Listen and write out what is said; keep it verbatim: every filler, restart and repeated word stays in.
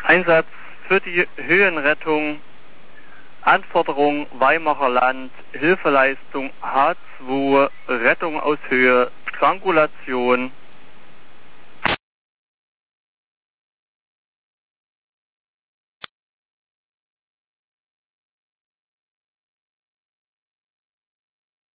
Einsatz für die Höhenrettung, Anforderung Weimarer Land, Hilfeleistung H zwei, Rettung aus Höhe, Strangulation,